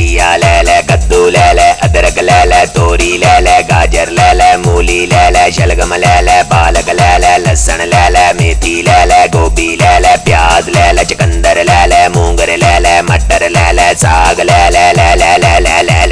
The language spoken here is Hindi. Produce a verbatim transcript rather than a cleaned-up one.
घिया ले ले, कद्दू ले ले, अदरक ले ले, तोरी ले ले, गाजर ले ले, मूली ले ले, शलगम ले ले, पालक ले ले, लहसुन ले ले, मेथी ले ले, गोभी ले ले, प्याज ले ले, चुकंदर ले ले, मूंगर ले ले, मटर ले ले, साग ले ले ले ले ले ले ले